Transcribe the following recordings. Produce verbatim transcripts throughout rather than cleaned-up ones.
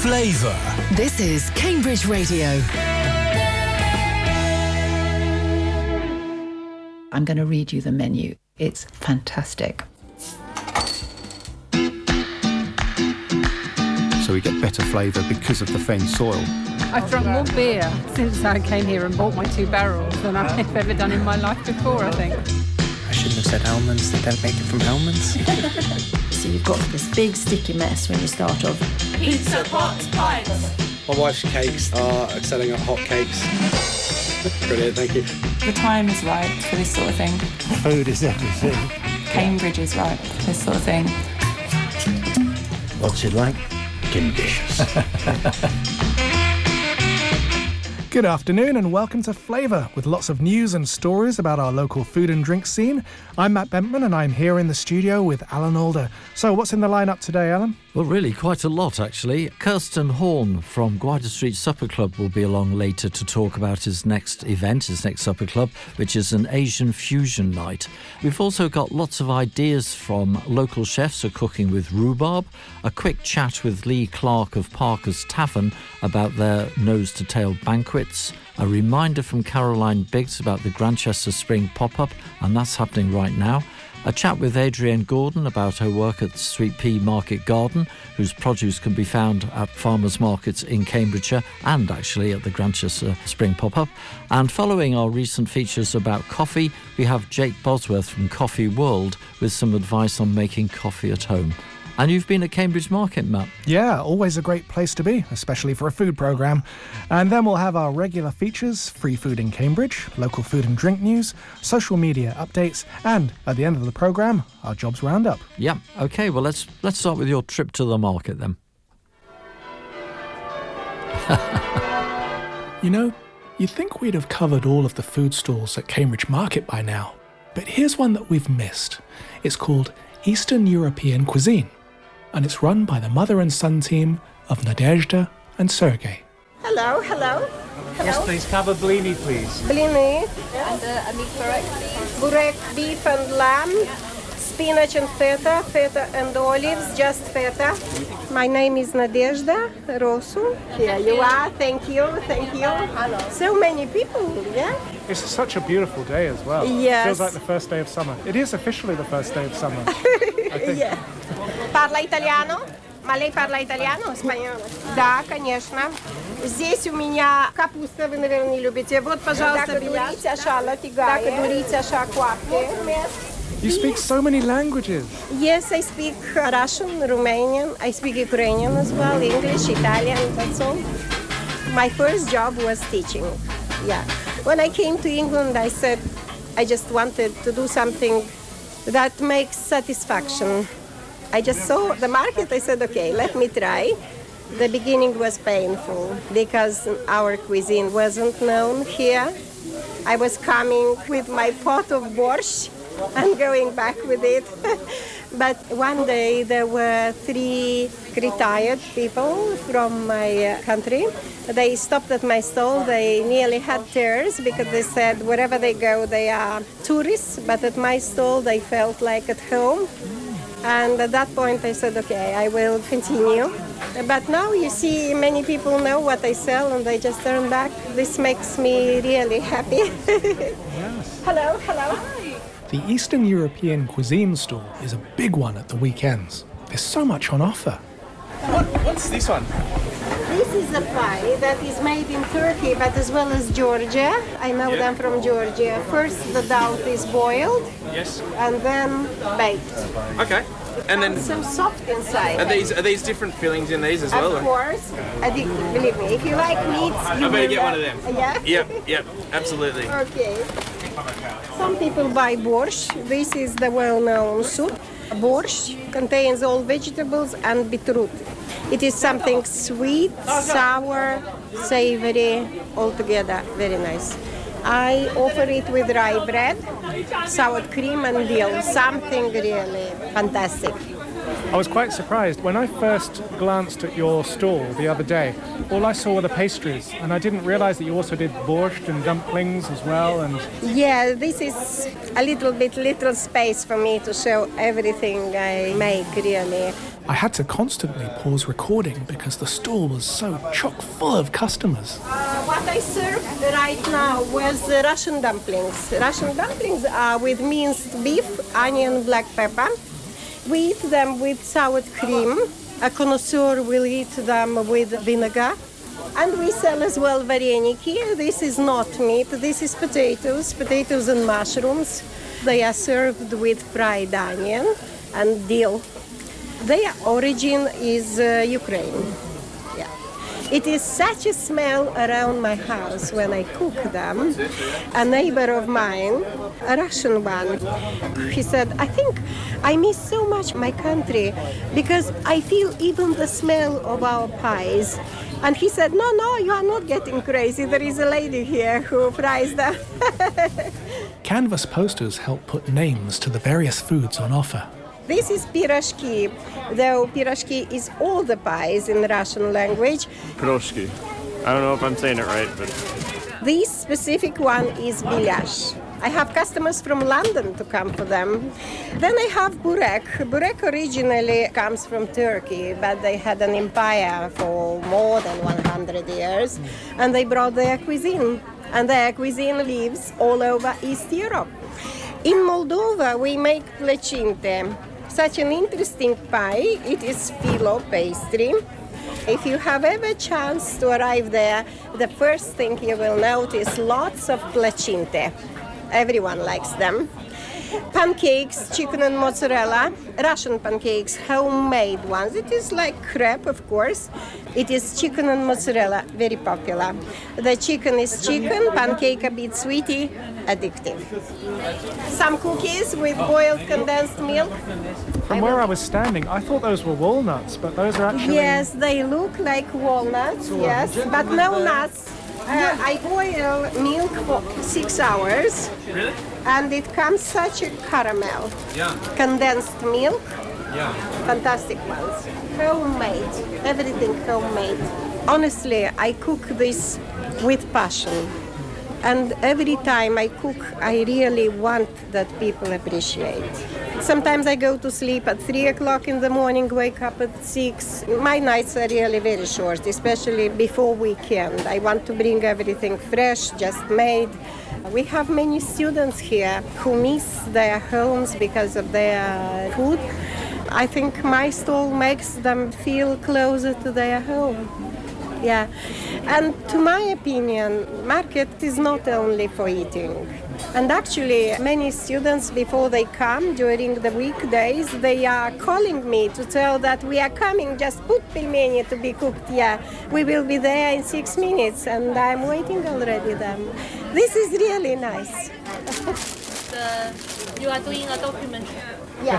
Flavour. This is Cambridge Radio. I'm going to read you the menu. It's fantastic. So we get better flavour because of the fen soil. I've drunk more beer since I came here and bought my two barrels than I've ever done in my life before, I think. I shouldn't have said almonds. They don't make it from almonds. So you've got this big sticky mess when you start off. Pizza, pots, pints. My wife's cakes are selling at hot cakes. Brilliant, thank you. The time is right for this sort of thing. Food is everything. Cambridge is right for this sort of thing. What's it like? Delicious. Good afternoon and welcome to Flavour, with lots of news and stories about our local food and drink scene. I'm Matt Bentman and I'm here in the studio with Alan Alder. So what's in the lineup today, Alan? Well, really, quite a lot, actually. Kirsten Horn from Gwydir Street Supper Club will be along later to talk about his next event, his next supper club, which is an Asian fusion night. We've also got lots of ideas from local chefs who are cooking with rhubarb, a quick chat with Lee Clark of Parker's Tavern about their nose-to-tail banquets, a reminder from Caroline Biggs about the Grantchester Spring pop-up, and that's happening right now. A chat with Adrienne Gordon about her work at Sweet Pea Market Garden, whose produce can be found at farmers' markets in Cambridgeshire and actually at the Grantchester Spring Pop-Up. And following our recent features about coffee, we have Jake Bosworth from Coffee World with some advice on making coffee at home. And you've been at Cambridge Market, Matt. Yeah, always a great place to be, especially for a food programme. And then we'll have our regular features, free food in Cambridge, local food and drink news, social media updates, and at the end of the programme, our jobs roundup. Yeah, OK, well, let's let's start with your trip to the market then. You know, you'd think we'd have covered all of the food stalls at Cambridge Market by now. But here's one that we've missed. It's called Eastern European Cuisine, and it's run by the mother and son team of Nadezhda and Sergey. Hello, hello. hello. Yes, please. Kava blini, please. Blini. And uh, a meat burek, please. Burek, beef and lamb, spinach and feta, feta and olives, just feta. My name is Nadezhda Rosu. Here you are. Thank you, thank you. Hello. So many people, yeah? It's such a beautiful day as well. Yes. It feels like the first day of summer. It is officially the first day of summer. I think. Yeah. Parla italiano? Ma lei parla italiano, spagnolo? Да, конечно. Здесь у меня капуста, вы, наверное, не любите. Вот, пожалуйста, берите, ашала, тигая. Так, дурите, аша, квапки. You speak so many languages. Yes, I speak Russian, Romanian. I speak Ukrainian as well, English, Italian, that's all. My first job was teaching, yeah. When I came to England, I said I just wanted to do something that makes satisfaction. I just saw the market, I said, okay, let me try. The beginning was painful because our cuisine wasn't known here. I was coming with my pot of borscht and going back with it. But one day there were three retired people from my uh, country. They stopped at my stall. They nearly had tears because they said wherever they go they are tourists, but at my stall they felt like at home. And at that point I said, okay, I will continue. But now you see many people know what I sell and they just turn back. This makes me really happy. Yes. Hello, hello. The Eastern European Cuisine stall is a big one at the weekends. There's so much on offer. What, what's this one? This is a pie that is made in Turkey, but as well as Georgia. I know Yeah. them from Georgia. First the dough is boiled. Yes. And then baked. Okay. And then So soft inside. are these are these different fillings in these as Of well? or- course. I think, believe me, if you like meats, you I better will, get uh, one of them. Yeah? Yep, yep, absolutely. Okay. Some people buy borscht. This is the well-known soup. Borscht contains all vegetables and beetroot. It is something sweet, sour, savory, all together. Very nice. I offer it with rye bread, sour cream and dill. Something really fantastic. I was quite surprised. When I first glanced at your stall the other day, all I saw were the pastries, and I didn't realize that you also did borscht and dumplings as well. And Yeah, this is a little bit little space for me to show everything I make, really. I had to constantly pause recording because the stall was so chock full of customers. Uh, what I serve right now was uh, Russian dumplings. Russian dumplings are with minced beef, onion, black pepper. We eat them with sour cream. A connoisseur will eat them with vinegar. And we sell as well vareniki. This is not meat, this is potatoes, potatoes and mushrooms. They are served with fried onion and dill. Their origin is uh, Ukraine. Yeah. It is such a smell around my house when I cook them. A neighbor of mine, a Russian one, he said, I think I miss so much my country because I feel even the smell of our pies. And he said, no, no, you are not getting crazy. There is a lady here who fries them. Canvas posters help put names to the various foods on offer. This is pirashki, though pirashki is all the pies in the Russian language. Piroshki. I don't know if I'm saying it right, but... This specific one is bilyash. I have customers from London to come for them. Then I have burek. Burek originally comes from Turkey, but they had an empire for more than one hundred years, and they brought their cuisine. And their cuisine lives all over East Europe. In Moldova, we make plăcinte. Such an interesting pie. It is phyllo pastry. If you have ever chance to arrive there, the first thing you will notice lots of plăcinte. Everyone likes them. Pancakes, chicken and mozzarella, Russian pancakes, homemade ones. It is like crepe, of course. It is chicken and mozzarella, very popular. The chicken is chicken, pancake a bit sweety, addictive. Some cookies with boiled condensed milk. From where I was standing, I thought those were walnuts, but those are actually... Yes, they look like walnuts, yes, but no nuts. Uh, I boil milk for six hours. Really? And it comes such a caramel. Yeah. Condensed milk. Yeah. Fantastic ones. Homemade. Everything homemade. Honestly, I cook this with passion. And every time I cook, I really want that people appreciate. Sometimes I go to sleep at three o'clock in the morning, wake up at six. My nights are really very short, especially before weekend. I want to bring everything fresh, just made. We have many students here who miss their homes because of their food. I think my stall makes them feel closer to their home. Yeah, and to my opinion, market is not only for eating. And actually, many students, before they come during the weekdays, they are calling me to tell that we are coming, just put pelmeni to be cooked. Yeah, we will be there in six minutes, and I'm waiting already then. This is really nice. uh, you are doing a documentary? Yeah.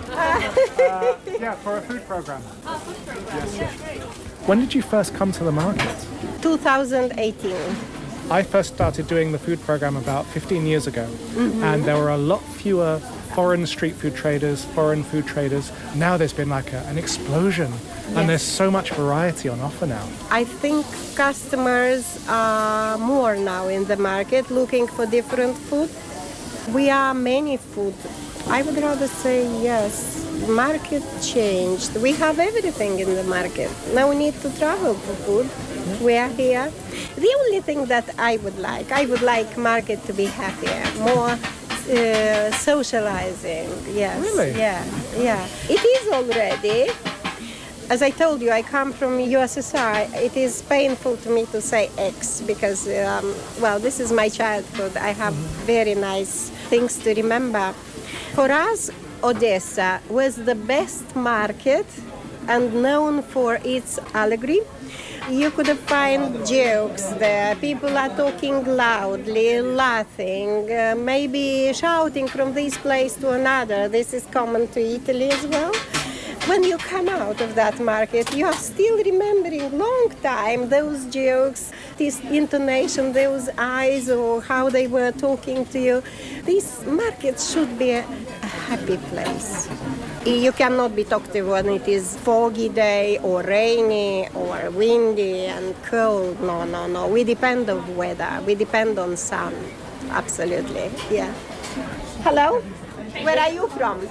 uh, yeah, for a food program. Oh, food program. Yes. Yeah, great. When did you first come to the market? two thousand eighteen. I first started doing the food program about fifteen years ago, mm-hmm. and there were a lot fewer foreign street food traders, foreign food traders. Now there's been like a, an explosion, yes. And there's so much variety on offer now. I think customers are more now in the market looking for different food. We are many food. I would rather say yes. Market changed. We have everything in the market. No need to travel for food. We are here. The only thing that I would like, I would like market to be happier, more uh, socializing. Yes. Really? Yeah, yeah. It is already. As I told you, I come from U S S R. It is painful to me to say X because, um, well, this is my childhood. I have very nice things to remember. For us, Odessa was the best market and known for its allegory. You could find jokes there. People are talking loudly, laughing, uh, maybe shouting from this place to another. This is common to Italy as well. When you come out of that market, you are still remembering long time those jokes, this intonation, those eyes, or how they were talking to you. This market should be a, a happy place. You cannot be talkative when it is foggy day or rainy or windy and cold. No, no, no. We depend on weather. We depend on sun. Absolutely. Yeah. Hello? Where are you from?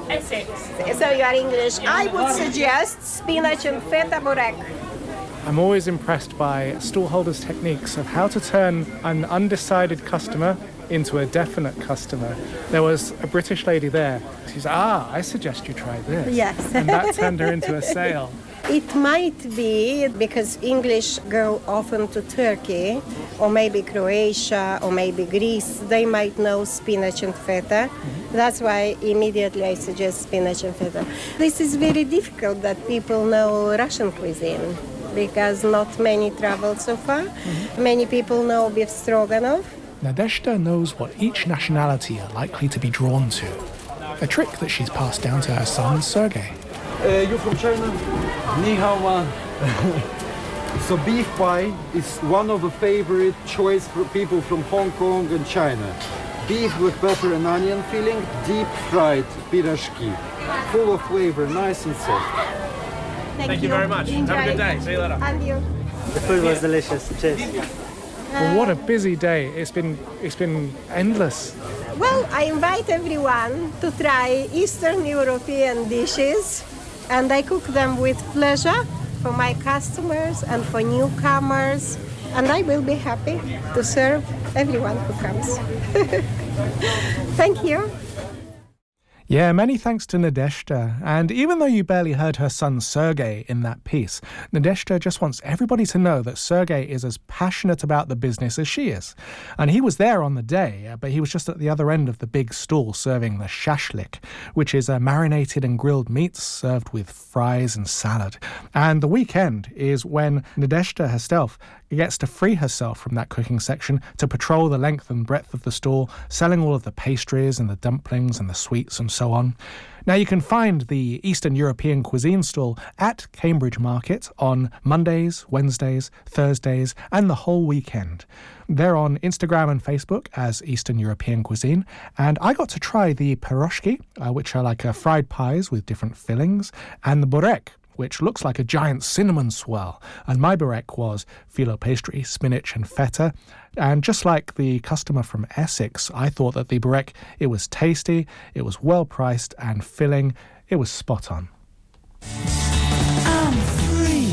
Essex. So you are English. I would suggest spinach and feta burek. I'm always impressed by stallholders' techniques of how to turn an undecided customer into a definite customer. There was a British lady there. She's, ah, I suggest you try this. Yes. And that turned her into a sale. It might be because English go often to Turkey, or maybe Croatia, or maybe Greece. They might know spinach and feta. Mm-hmm. That's why immediately I suggest spinach and feta. This is very difficult that people know Russian cuisine, because not many travel so far. Mm-hmm. Many people know beef stroganoff. Nadezhda knows what each nationality are likely to be drawn to, a trick that she's passed down to her son, Sergey. Uh, you from China? Ni hao man. So beef pie is one of the favorite choice for people from Hong Kong and China. Beef with butter and onion filling, deep fried pirashki, full of flavor, nice and soft. Thank, Thank you. you very much. Enjoy. Have a good day. See you later. And you. The food was delicious. Cheers. Well, what a busy day. It's been it's been endless. Well, I invite everyone to try Eastern European dishes, and I cook them with pleasure for my customers and for newcomers, and I will be happy to serve everyone who comes. Thank you. Yeah, many thanks to Nadezhda. And even though you barely heard her son Sergey in that piece, Nadezhda just wants everybody to know that Sergey is as passionate about the business as she is. And he was there on the day, but he was just at the other end of the big stall serving the shashlik, which is a marinated and grilled meats served with fries and salad. And the weekend is when Nadezhda herself gets to free herself from that cooking section to patrol the length and breadth of the stall, selling all of the pastries and the dumplings and the sweets and so on. Now, you can find the Eastern European cuisine stall at Cambridge Market on Mondays, Wednesdays, Thursdays, and the whole weekend. They're on Instagram and Facebook as Eastern European Cuisine, and I got to try the pierogi, uh, which are like uh, fried pies with different fillings, and the burek, which looks like a giant cinnamon swirl. And my burek was phyllo pastry, spinach and feta. And just like the customer from Essex, I thought that the burek, it was tasty, it was well priced and filling. It was spot on. I'm free.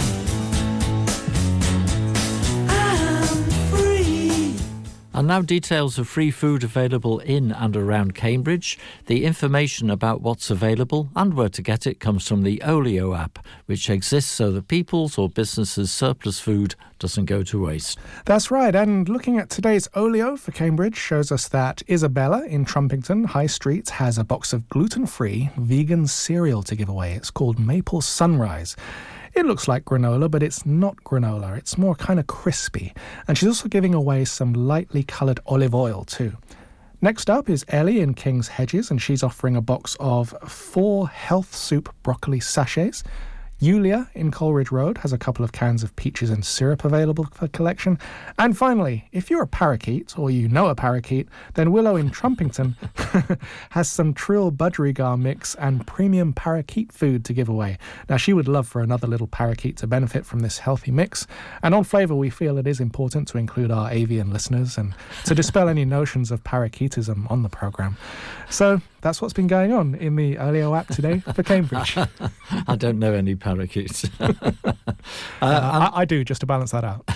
I'm free. And now details of free food available in and around Cambridge. The information about what's available and where to get it comes from the Olio app, which exists so that people's or businesses' surplus food doesn't go to waste. That's right, and looking at today's Olio for Cambridge shows us that Isabella in Trumpington High Street has a box of gluten-free vegan cereal to give away. It's called Maple Sunrise. It looks like granola, but it's not granola. It's more kind of crispy. And she's also giving away some lightly coloured olive oil too. Next up is Ellie in King's Hedges, and she's offering a box of four Health Soup broccoli sachets. Yulia in Coleridge Road has a couple of cans of peaches and syrup available for collection. And finally, if you're a parakeet, or you know a parakeet, then Willow in Trumpington has some Trill budgerigar mix and premium parakeet food to give away. Now, she would love for another little parakeet to benefit from this healthy mix. And on Flavour, we feel it is important to include our avian listeners and to dispel any notions of parakeetism on the programme. So that's what's been going on in the Olio app today for Cambridge. I don't know any parakeets. uh, uh, I, I do, just to balance that out.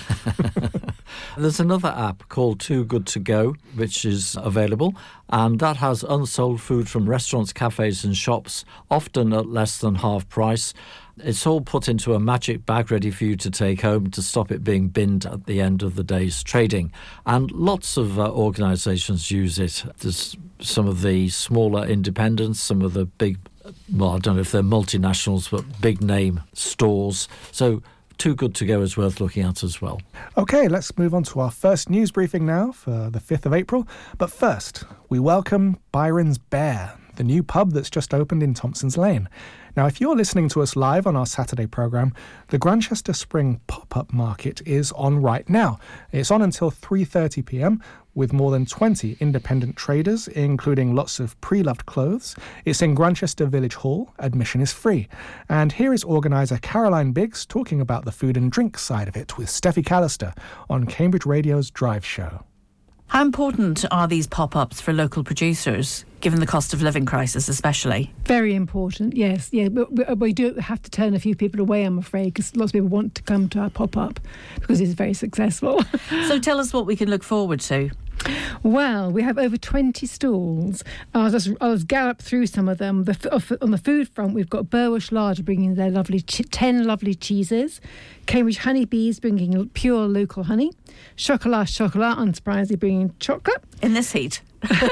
There's another app called Too Good To Go, which is available, and that has unsold food from restaurants, cafes and shops, often at less than half price. It's all put into a magic bag ready for you to take home to stop it being binned at the end of the day's trading. And lots of uh, organisations use it. There's some of the smaller independents, some of the big, well, I don't know if they're multinationals, but big name stores. So Too Good To Go is worth looking at as well. OK, let's move on to our first news briefing now for the fifth of April. But first, we welcome Byron's Bear, the new pub that's just opened in Thompson's Lane. Now, if you're listening to us live on our Saturday programme, the Grantchester Spring Pop-Up Market is on right now. It's on until three thirty p m with more than twenty independent traders, including lots of pre-loved clothes. It's in Grantchester Village Hall. Admission is free. And here is organiser Caroline Biggs talking about the food and drink side of it with Steffi Callister on Cambridge Radio's Drive Show. How important are these pop-ups for local producers? given the cost of living crisis especially. Very important, yes. Yeah, but we do have to turn a few people away, I'm afraid, because lots of people want to come to our pop-up because it's very successful. So tell us what we can look forward to. Well, we have over twenty stalls. I'll just, I'll just gallop through some of them. The, on the food front, we've got Burwash Larder bringing their lovely ch- ten lovely cheeses. Cambridge Honeybees bringing pure local honey. Chocolat Chocolat, unsurprisingly, bringing chocolate. In this heat.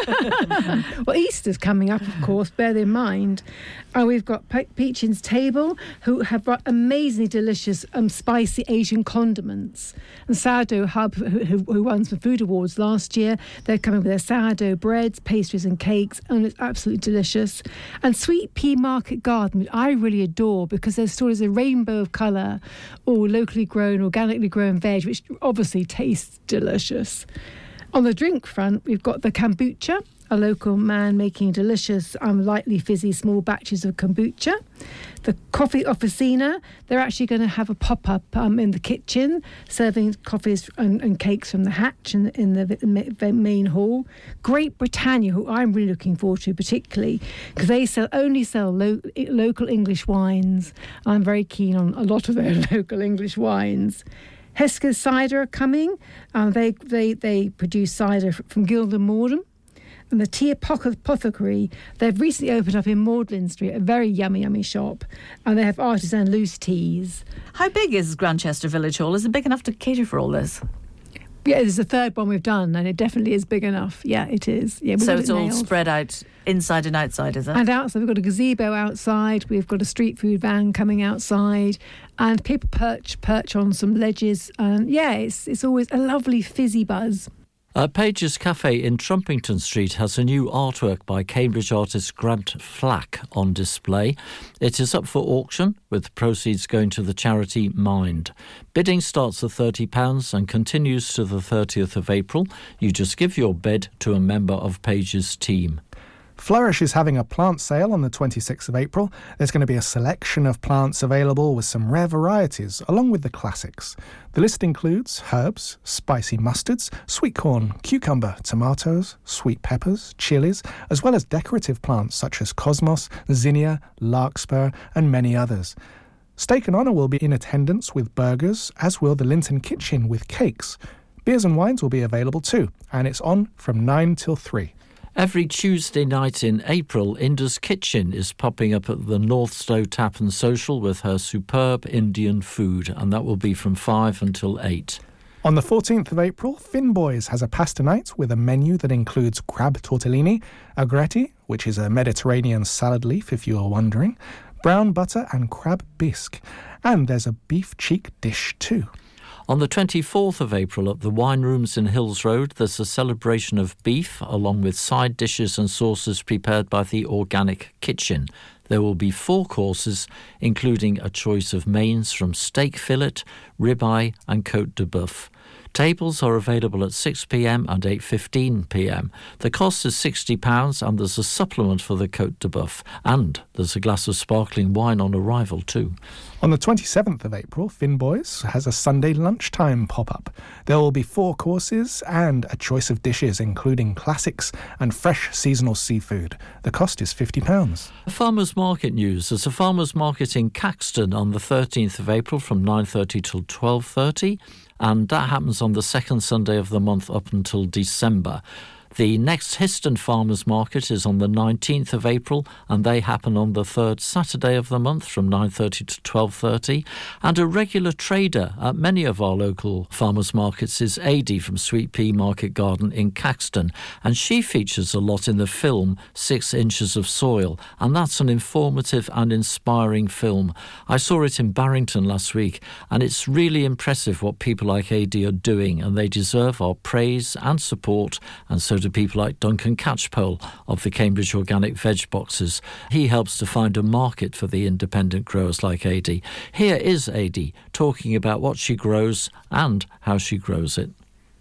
Well, Easter's coming up, of course, bear that in mind. Uh, we've got Pe- Peachin's Table, who have brought amazingly delicious um, spicy Asian condiments. And Sourdough Hub, who, who, who won some food awards last year, they're coming with their sourdough breads, pastries and cakes, and it's absolutely delicious. And Sweet Pea Market Garden, which I really adore because their store is a rainbow of colour, all locally grown, organically grown veg, which obviously tastes delicious. On the drink front, we've got the kombucha, a local man making delicious, um, lightly fizzy small batches of kombucha. The Coffee Officina, they're actually going to have a pop-up um, in the kitchen, serving coffees and, and cakes from the hatch in, in the, the main hall. Great Britannia, who I'm really looking forward to particularly, because they sell only sell lo- local English wines. I'm very keen on a lot of their local English wines. Hesketh Cider are coming. Um, they, they they produce cider from Gilden Morden. And the Tea Apothecary, they've recently opened up in Magdalen Street, a very yummy, yummy shop. And they have artisan loose teas. How big is Grantchester Village Hall? Is it big enough to cater for all this? Yeah, it's the third one we've done, and it definitely is big enough. Yeah, it is. Yeah, so it it's all nailed. spread out inside and outside, is it? And outside, we've got a gazebo outside. We've got a street food van coming outside, and people perch perch on some ledges. And yeah, it's it's always a lovely fizzy buzz. Uh, Page's Cafe in Trumpington Street has a new artwork by Cambridge artist Grant Flack on display. It is up for auction, with proceeds going to the charity Mind. Bidding starts at thirty pounds and continues to the thirtieth of April. You just give your bid to a member of Page's team. Flourish is having a plant sale on the twenty-sixth of April. There's going to be a selection of plants available with some rare varieties, along with the classics. The list includes herbs, spicy mustards, sweet corn, cucumber, tomatoes, sweet peppers, chilies, as well as decorative plants such as cosmos, zinnia, larkspur, and many others. Steak and Honour will be in attendance with burgers, as will the Linton Kitchen with cakes. Beers and wines will be available too, and it's on from nine till three. Every Tuesday night in April, Inda's Kitchen is popping up at the Northstowe Tap and Social with her superb Indian food, and that will be from five until eight. On the fourteenth of April, Finboys has a pasta night with a menu that includes crab tortellini, agretti, which is a Mediterranean salad leaf if you are wondering, brown butter and crab bisque, and there's a beef cheek dish too. On the twenty-fourth of April at the Wine Rooms in Hills Road, there's a celebration of beef along with side dishes and sauces prepared by the Organic Kitchen. There will be four courses, including a choice of mains from steak fillet, ribeye and côte de boeuf. Tables are available at six p.m. and eight fifteen p.m. The cost is sixty pounds and there's a supplement for the côte de boeuf. And there's a glass of sparkling wine on arrival too. On the twenty-seventh of April, Finboys has a Sunday lunchtime pop-up. There will be four courses and a choice of dishes, including classics and fresh seasonal seafood. The cost is fifty pounds. Farmers Market news. There's a farmers market in Caxton on the thirteenth of April from nine thirty till twelve thirty, and that happens on the second Sunday of the month up until December. The next Histon Farmers Market is on the nineteenth of April, and they happen on the third Saturday of the month from nine thirty to twelve thirty. And a regular trader at many of our local farmers markets is Adi from Sweet Pea Market Garden in Caxton, and she features a lot in the film Six Inches of Soil, and that's an informative and inspiring film. I saw it in Barrington last week, and it's really impressive what people like Adi are doing, and they deserve our praise and support, and so do people like Duncan Catchpole of the Cambridge Organic Veg Boxes. He helps to find a market for the independent growers like Adi. Here is Adi talking about what she grows and how she grows it.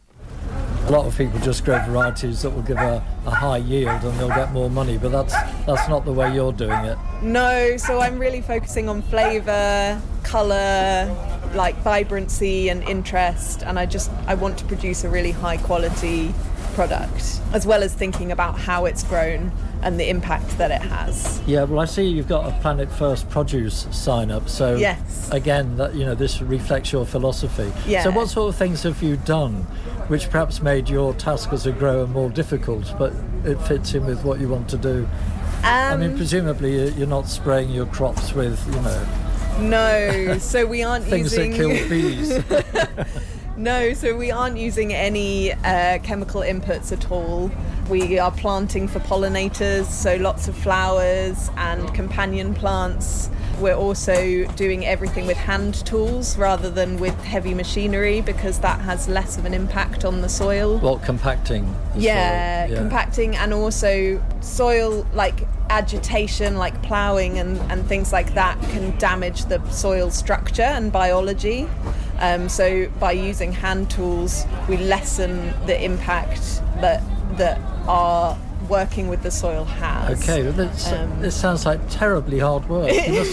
A lot of people just grow varieties that will give a, a high yield and they'll get more money, but that's that's not the way you're doing it. No, so I'm really focusing on flavour, colour, like vibrancy and interest, and I just I want to produce a really high quality product, as well as thinking about how it's grown and the impact that it has. Yeah, well, I see you've got a Planet First produce sign up. So yes. Again, that, you know, this reflects your philosophy. Yeah. So what sort of things have you done which perhaps made your task as a grower more difficult, but it fits in with what you want to do? Um, I mean, presumably you're not spraying your crops with, you know... No, so we aren't things using... Things that kill bees. No, so we aren't using any uh, chemical inputs at all. We are planting for pollinators, so lots of flowers and companion plants. We're also doing everything with hand tools rather than with heavy machinery, because that has less of an impact on the soil. Well, compacting. Yeah, soil. yeah, compacting, and also soil, like agitation, like ploughing and, and things like that can damage the soil structure and biology. Um, so by using hand tools, we lessen the impact that that our working with the soil has. Okay, well, this, Um, this sounds like terribly hard work. You must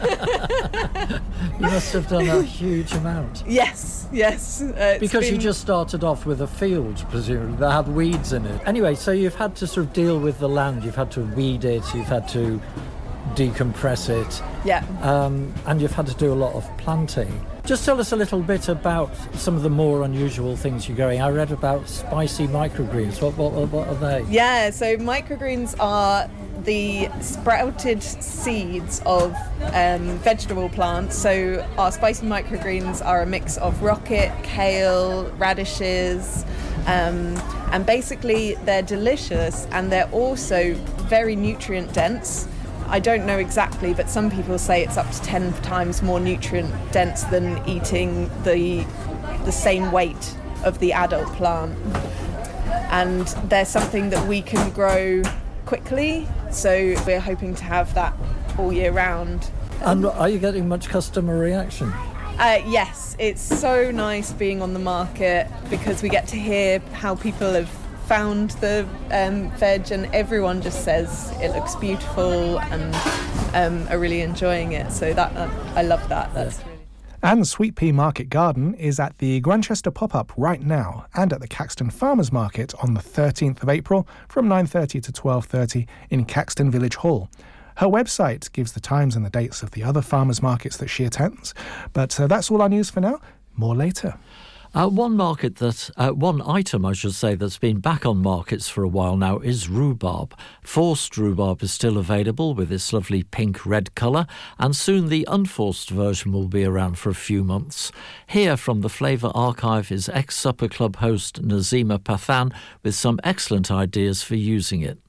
have, you must have done a huge amount. Yes, yes. Uh, it's Because you been- just started off with a field, presumably, that had weeds in it. Anyway, so you've had to sort of deal with the land, you've had to weed it, you've had to decompress it. Yeah. Um, and you've had to do a lot of planting. Just tell us a little bit about some of the more unusual things you're growing. I read about spicy microgreens. What, what, what are they? Yeah, so microgreens are the sprouted seeds of um, vegetable plants. So our spicy microgreens are a mix of rocket, kale, radishes, um, and basically they're delicious and they're also very nutrient dense. I don't know exactly, but some people say it's up to ten times more nutrient dense than eating the the same weight of the adult plant. And they're something that we can grow quickly, so we're hoping to have that all year round. And are you getting much customer reaction? Uh, yes, it's so nice being on the market because we get to hear how people have found the um, veg, and everyone just says it looks beautiful and um, are really enjoying it. So that uh, I love that. That's really. And Sweet Pea Market Garden is at the Grantchester pop-up right now and at the Caxton Farmers Market on the thirteenth of April from nine thirty to twelve thirty in Caxton Village Hall. Her website gives the times and the dates of the other farmers markets that she attends. But uh, that's all our news for now. More later. Uh, one market that, uh, one item I should say that's been back on markets for a while now is rhubarb. Forced rhubarb is still available with its lovely pink-red colour, and soon the unforced version will be around for a few months. Here from the Flavour Archive is ex-Supper Club host Nazima Pathan with some excellent ideas for using it.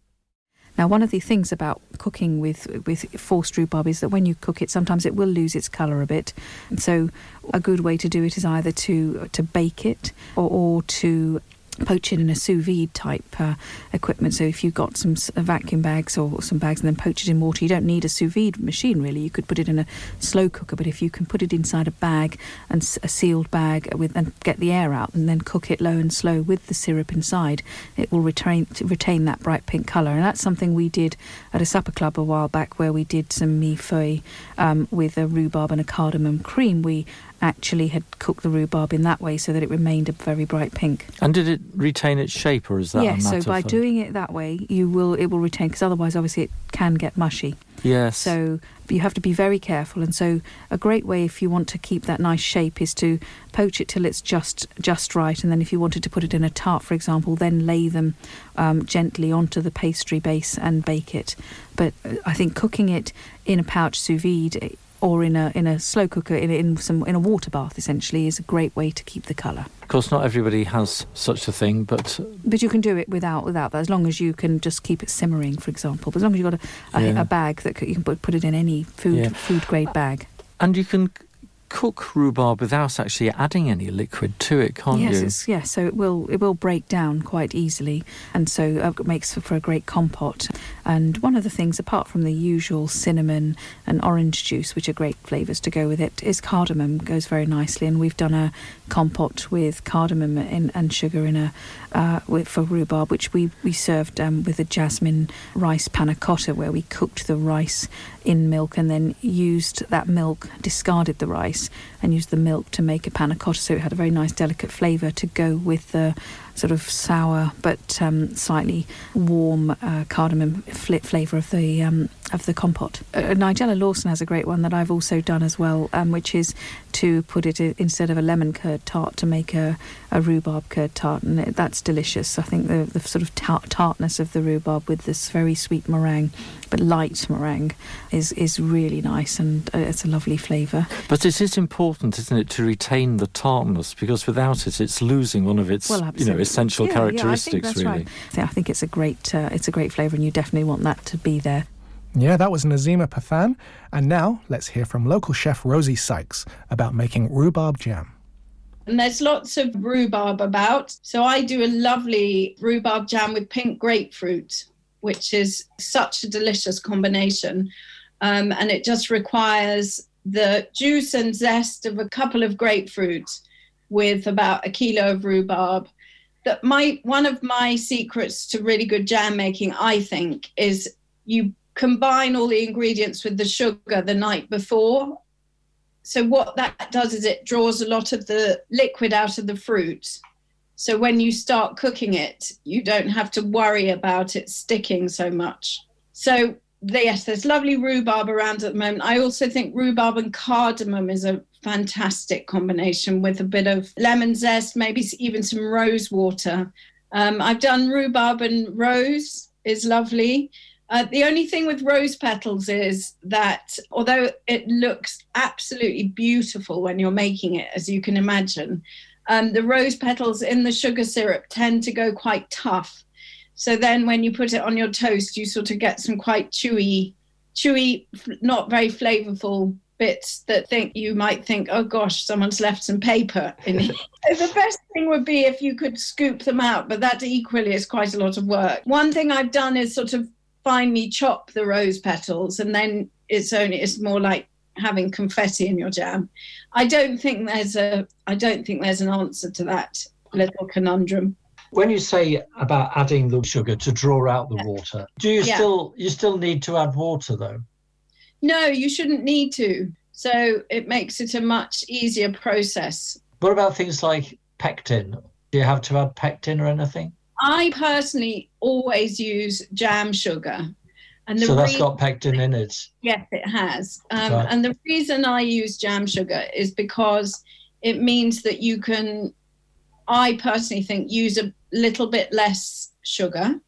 Now, one of the things about cooking with with forced rhubarb is that when you cook it, sometimes it will lose its colour a bit. And so a good way to do it is either to to bake it or, or to poach it in a sous vide type uh, equipment. So if you've got some s- vacuum bags or some bags and then poach it in water, you don't need a sous vide machine really. You could put it in a slow cooker, but if you can put it inside a bag, and s- a sealed bag with and get the air out and then cook it low and slow with the syrup inside, it will retain retain that bright pink colour. And that's something we did at a supper club a while back, where we did some millefeuille um, with a rhubarb and a cardamom cream. We actually had cooked the rhubarb in that way so that it remained a very bright pink. And did it retain its shape, or is that Yes, a matter so by for... doing it that way, you will it will retain, because otherwise, obviously, it can get mushy. Yes. So you have to be very careful. And so a great way, if you want to keep that nice shape, is to poach it till it's just just right. And then if you wanted to put it in a tart, for example, then lay them um, gently onto the pastry base and bake it. But I think cooking it in a pouch sous vide or in a in a slow cooker in in some in a water bath essentially is a great way to keep the colour. Of course, not everybody has such a thing, but But you can do it without without that, as long as you can just keep it simmering, for example. But as long as you've got a, a, Yeah. a bag that c- you can put put it in any food Yeah. food grade bag. and you can c- cook rhubarb without actually adding any liquid to it, can't yes, you? it's, yes. So it will it will break down quite easily, and so uh, it makes for, for a great compote. And one of the things, apart from the usual cinnamon and orange juice, which are great flavours to go with it, is cardamom. Goes very nicely, and we've done a compote with cardamom in, and sugar in a uh, with, for rhubarb, which we we served um, with a jasmine rice panna cotta, where we cooked the rice in milk and then used that milk, discarded the rice, and used the milk to make a panna cotta. So it had a very nice, delicate flavour to go with the sort of sour but um, slightly warm uh, cardamom fl- flavour of the um, of the compote. Uh, Nigella Lawson has a great one that I've also done as well, um, which is to put it in, instead of a lemon curd tart, to make a, a rhubarb curd tart, and it, that's delicious. I think the, the sort of tart- tartness of the rhubarb with this very sweet meringue, but light meringue, is, is really nice, and uh, it's a lovely flavour. But it is important, isn't it, to retain the tartness, because without it, it's losing one of its Well, you know essential yeah, characteristics. Yeah, I think that's really, right. I think- I think it's a great uh, it's a great flavour, and you definitely want that to be there. Yeah, that was Nazima Pathan. And now let's hear from local chef Rosie Sykes about making rhubarb jam. And there's lots of rhubarb about. So I do a lovely rhubarb jam with pink grapefruit, which is such a delicious combination. Um, and it just requires the juice and zest of a couple of grapefruit with about a kilo of rhubarb. That my one of my secrets to really good jam making, I think, is you combine all the ingredients with the sugar the night before. So what that does is it draws a lot of the liquid out of the fruit. So when you start cooking it, you don't have to worry about it sticking so much. So yes, there's lovely rhubarb around at the moment. I also think rhubarb and cardamom is a fantastic combination with a bit of lemon zest, maybe even some rose water. Um, I've done rhubarb and rose, is lovely. Uh, the only thing with rose petals is that although it looks absolutely beautiful when you're making it, as you can imagine, um, the rose petals in the sugar syrup tend to go quite tough. So then when you put it on your toast, you sort of get some quite chewy, chewy, not very flavourful bits that think you might think, oh gosh, someone's left some paper in it. The best thing would be if you could scoop them out, but that equally is quite a lot of work. One thing I've done is sort of finely chop the rose petals, and then it's only it's more like having confetti in your jam. I don't think there's a I don't think there's an answer to that little conundrum. When you say about adding the sugar to draw out the Yeah. water, do you Yeah. still you still need to add water though? No, you shouldn't need to. So it makes it a much easier process. What about things like pectin? Do you have to add pectin or anything? I personally always use jam sugar. And the So that's rea- got pectin in it. Yes, it has. Um, Right. And the reason I use jam sugar is because it means that you can, I personally think, use a little bit less sugar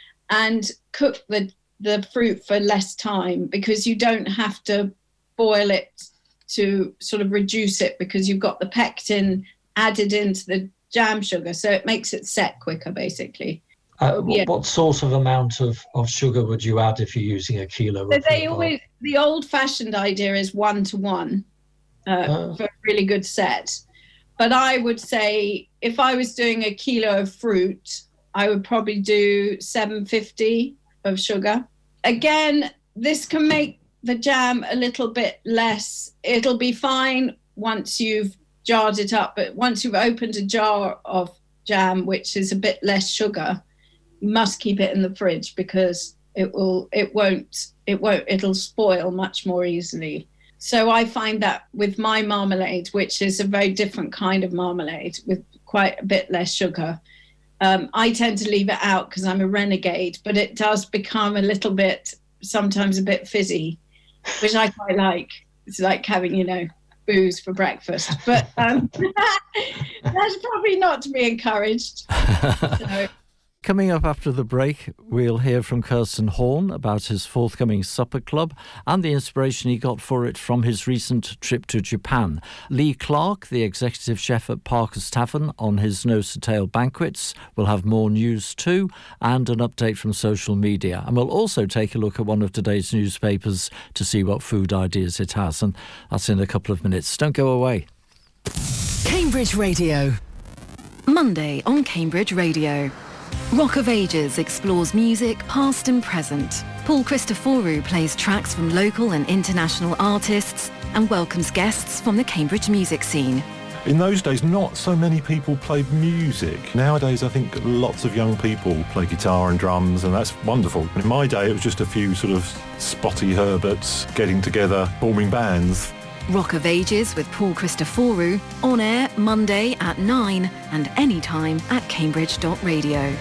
and cook the, the fruit for less time, because you don't have to boil it to sort of reduce it, because you've got the pectin added into the jam sugar. So it makes it set quicker, basically. Uh, wh- Yeah. What sort of amount of, of sugar would you add if you're using a kilo So of they rhubarb? always, the old-fashioned idea is one to one uh, Oh. for a really good set. But I would say if I was doing a kilo of fruit, I would probably do seven fifty of sugar. Again, this can make the jam a little bit less. It'll be fine once you've jarred it up, but once you've opened a jar of jam, which is a bit less sugar, you must keep it in the fridge, because it will it won't it won't it'll spoil much more easily. So I find that with my marmalade, which is a very different kind of marmalade with quite a bit less sugar, um, I tend to leave it out because I'm a renegade, but it does become a little bit, sometimes a bit fizzy, which I quite like. It's like having, you know, booze for breakfast, but um, that's probably not to be encouraged. So. Coming up after the break, we'll hear from Kirsten Horn about his forthcoming supper club and the inspiration he got for it from his recent trip to Japan. Lee Clark, the executive chef at Parker's Tavern, on his nose to tail banquets. We'll have more news too, and an update from social media. And we'll also take a look at one of today's newspapers to see what food ideas it has. And that's in a couple of minutes. Don't go away. Cambridge Radio. Monday on Cambridge Radio. Rock of Ages explores music past and present. Paul Christoforou plays tracks from local and international artists and welcomes guests from the Cambridge music scene. In those days, not so many people played music. Nowadays, I think lots of young people play guitar and drums, and that's wonderful. In my day, it was just a few sort of spotty Herberts getting together, forming bands. Rock of Ages with Paul Christoforou, on air Monday at nine and anytime at cambridge dot radio.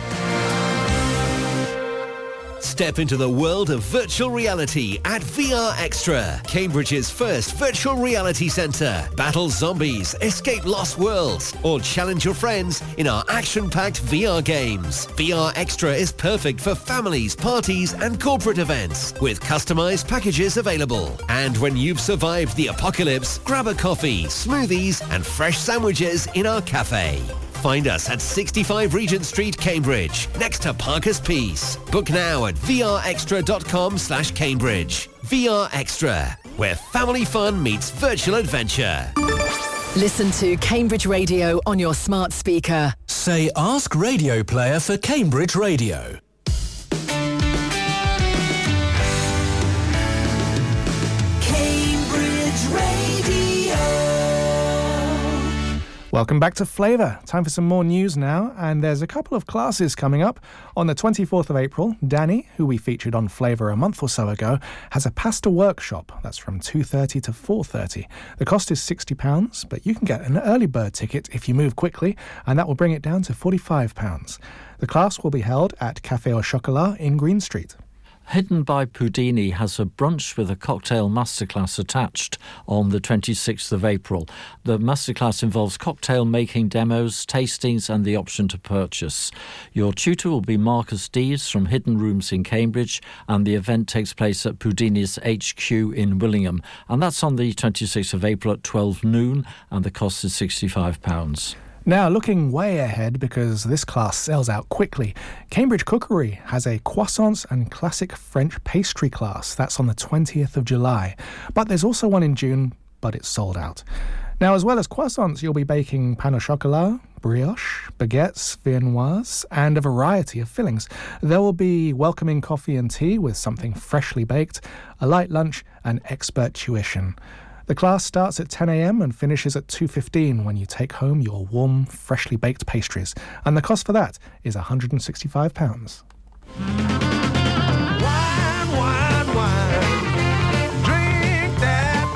Step into the world of virtual reality at V R Extra, Cambridge's first virtual reality centre. Battle zombies, escape lost worlds, or challenge your friends in our action-packed V R games. V R Extra is perfect for families, parties and corporate events, with customised packages available. And when you've survived the apocalypse, grab a coffee, smoothies and fresh sandwiches in our cafe. Find us at sixty-five Regent Street, Cambridge, next to Parker's Peace. Book now at v r extra dot com slash Cambridge. V R Extra, where family fun meets virtual adventure. Listen to Cambridge Radio on your smart speaker. Say Ask Radio Player for Cambridge Radio. Cambridge Radio. Welcome back to Flavour. Time for some more news now, and there's a couple of classes coming up. On the twenty-fourth of April, Danny, who we featured on Flavour a month or so ago, has a pasta workshop. That's from two thirty to four thirty. The cost is sixty pounds, but you can get an early bird ticket if you move quickly, and that will bring it down to forty-five pounds. The class will be held at Café au Chocolat in Green Street. Hidden by Pudini has a brunch with a cocktail masterclass attached on the twenty-sixth of April. The masterclass involves cocktail making demos, tastings and the option to purchase. Your tutor will be Marcus Dees from Hidden Rooms in Cambridge, and the event takes place at Pudini's H Q in Willingham. And that's on the twenty-sixth of April at twelve noon, and the cost is sixty-five pounds. Now, looking way ahead, because this class sells out quickly, Cambridge Cookery has a croissants and classic French pastry class. That's on the twentieth of July. But there's also one in June, but it's sold out. Now, as well as croissants, you'll be baking pain au chocolat, brioche, baguettes, viennoises, and a variety of fillings. There will be welcoming coffee and tea with something freshly baked, a light lunch, and expert tuition. The class starts at ten a m and finishes at two fifteen when you take home your warm, freshly baked pastries. And the cost for that is one hundred and sixty-five pounds. Wine, wine, wine. Drink that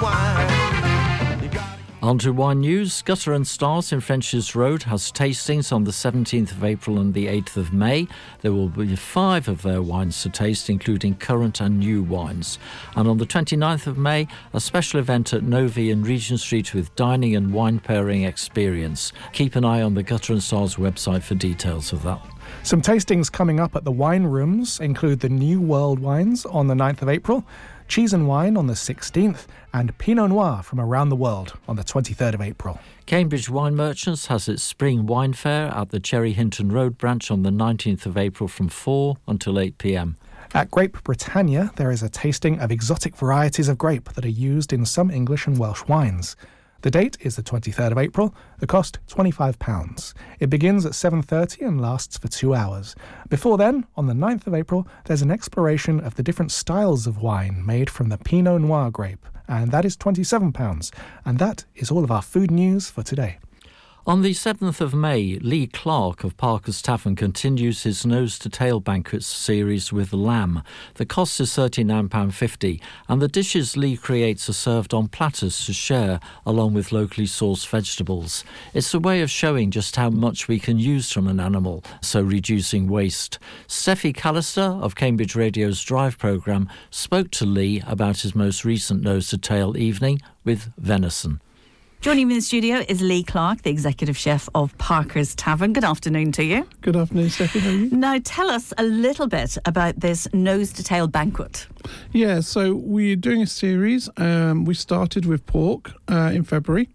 wine. You got On to wine news. Gutter and Stars in French's Road has tastings on the seventeenth of April and the eighth of May. There will be five of their wines to taste, including current and new wines. And on the twenty-ninth of May, a special event at Novi in Regent Street with dining and wine pairing experience. Keep an eye on the Gutter and Stars website for details of that. Some tastings coming up at the wine rooms include the New World wines on the ninth of April, Cheese and Wine on the sixteenth, and Pinot Noir from around the world on the twenty-third of April. Cambridge Wine Merchants has its Spring Wine Fair at the Cherry Hinton Road branch on the nineteenth of April from four until eight p m. At Grape Britannia, there is a tasting of exotic varieties of grape that are used in some English and Welsh wines. The date is the twenty-third of April, the cost twenty-five pounds. It begins at seven thirty and lasts for two hours. Before then, on the ninth of April, there's an exploration of the different styles of wine made from the Pinot Noir grape, and that is twenty-seven pounds. And that is all of our food news for today. On the seventh of May, Lee Clark of Parker's Tavern continues his Nose to Tail Banquets series with lamb. The cost is thirty-nine pounds fifty, and the dishes Lee creates are served on platters to share, along with locally sourced vegetables. It's a way of showing just how much we can use from an animal, so reducing waste. Steffi Callister of Cambridge Radio's Drive programme spoke to Lee about his most recent Nose to Tail evening with venison. Joining me in the studio is Lee Clark, the executive chef of Parker's Tavern. Good afternoon to you. Good afternoon, Steffi. How are you? Now, tell us a little bit about this Nose to Tail banquet. Yeah, so we're doing a series. Um, we started with pork uh, in February.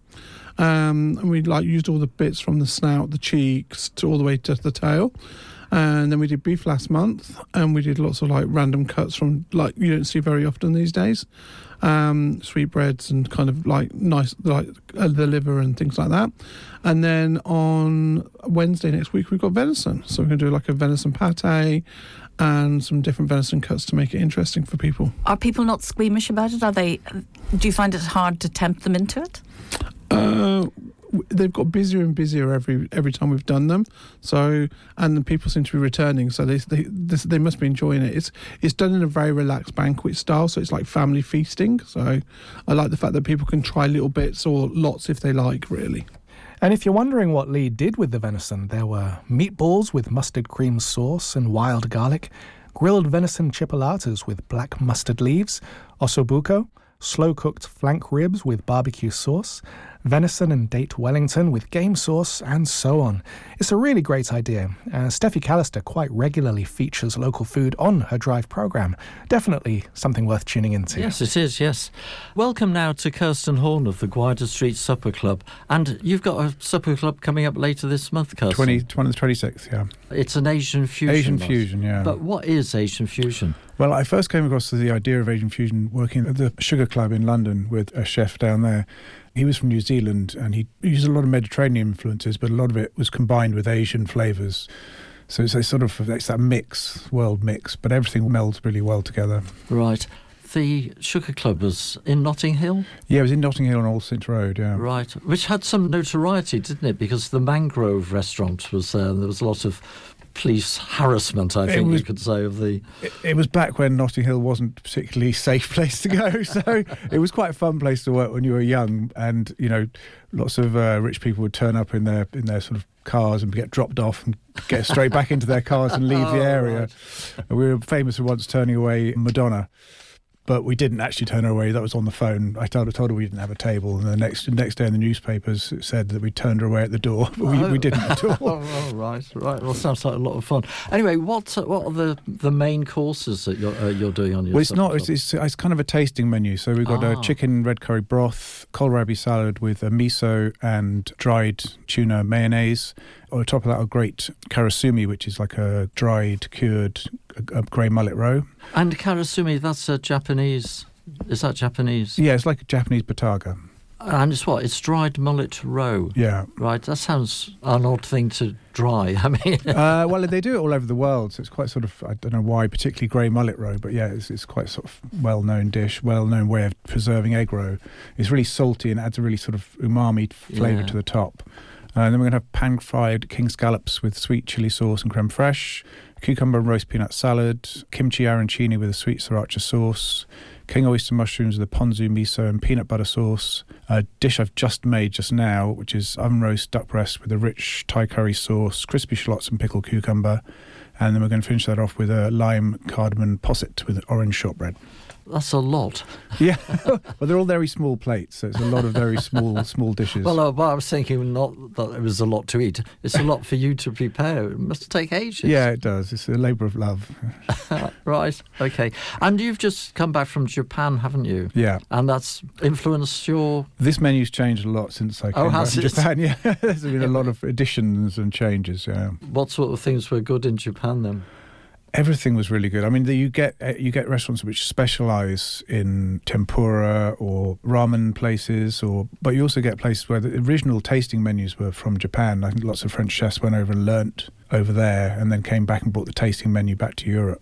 Um, and we like used all the bits from the snout, the cheeks, to all the way to the tail. And then we did beef last month, and we did lots of like random cuts from like you don't see very often these days. Um, sweetbreads and kind of like nice, like uh, the liver and things like that. And then on Wednesday next week, we've got venison. So we're going to do like a venison pate and some different venison cuts to make it interesting for people. Are people not squeamish about it? Are they? Do you find it hard to tempt them into it? Uh, w- they've got busier and busier every every time we've done them. So, and the people seem to be returning. So they they this, they must be enjoying it. It's it's done in a very relaxed banquet style. So it's like family feasting. So I like the fact that people can try little bits or lots if they like, really. And if you're wondering what Lee did with the venison, there were meatballs with mustard cream sauce and wild garlic, grilled venison chipolatas with black mustard leaves, ossobuco, slow-cooked flank ribs with barbecue sauce, venison and date Wellington with game sauce, and so on. It's a really great idea. Uh, Steffi Callister quite regularly features local food on her Drive programme. Definitely something worth tuning into. Yes, it is, yes. Welcome now to Kirsten Horn of the Gwydir Street Supper Club. And you've got a supper club coming up later this month, Kirsten. twenty, twenty-sixth, yeah. It's an Asian fusion. Asian month. fusion, yeah. But what is Asian fusion? Well, I first came across the idea of Asian fusion working at the Sugar Club in London with a chef down there. He was from New Zealand and he used a lot of Mediterranean influences, but a lot of it was combined with Asian flavours. So it's a sort of, it's that mix, world mix, but everything melds really well together. Right. The Sugar Club was in Notting Hill? Yeah, it was in Notting Hill on All Saints Road, yeah. Right, which had some notoriety, didn't it? Because the Mangrove restaurant was there and there was a lot of police harassment, I think was, you could say, of the... It, it was back when Notting Hill wasn't a particularly safe place to go, so it was quite a fun place to work when you were young, and, you know, lots of uh, rich people would turn up in their in their sort of cars and get dropped off and get straight back into their cars and leave oh, the area. Right. And we were famous for once turning away Madonna. But we didn't actually turn her away. That was on the phone. I told her, told her we didn't have a table. And the next next day in the newspapers, it said that we turned her away at the door. But we, oh. we didn't at all. oh, right, right. Well, sounds like a lot of fun. Anyway, what what are the, the main courses that you're, uh, you're doing on your Well, it's supper not. club? It's, it's, it's kind of a tasting menu. So we've got Ah. a chicken red curry broth, kohlrabi salad with a miso and dried tuna mayonnaise. On top of that, a great karasumi, which is like a dried, cured a, a grey mullet roe. And karasumi, that's a Japanese... Is that Japanese? Yeah, it's like a Japanese bataga. And it's what? It's dried mullet roe. Yeah. Right, that sounds an odd thing to dry. I mean... uh, well, they do it all over the world, so it's quite sort of, I don't know why, particularly grey mullet roe, but yeah, it's, it's quite sort of well-known dish, well-known way of preserving egg roe. It's really salty and adds a really sort of umami flavour Yeah. to the top. Uh, and then we're going to have pan-fried king scallops with sweet chilli sauce and creme fraiche, cucumber and roast peanut salad, kimchi arancini with a sweet sriracha sauce, king oyster mushrooms with a ponzu miso and peanut butter sauce, a dish I've just made just now, which is oven roast duck breast with a rich Thai curry sauce, crispy shallots and pickled cucumber, and then we're going to finish that off with a lime cardamom posset with orange shortbread. That's a lot. Yeah, well, they're all very small plates, so it's a lot of very small, small dishes. Well, uh, well, I was thinking not that it was a lot to eat. It's a lot for you to prepare. It must take ages. Yeah, it does. It's a labour of love. Right, okay. And you've just come back from Japan, haven't you? Yeah. And that's influenced your... This menu's changed a lot since I came Oh, back has from it? Japan. Yeah, there's been a lot of additions and changes, yeah. What sort of things were good in Japan then? Everything was really good. I mean, the, you get uh, you get restaurants which specialise in tempura or ramen places, or but you also get places where the original tasting menus were from Japan. I think lots of French chefs went over and learnt over there, and then came back and brought the tasting menu back to Europe.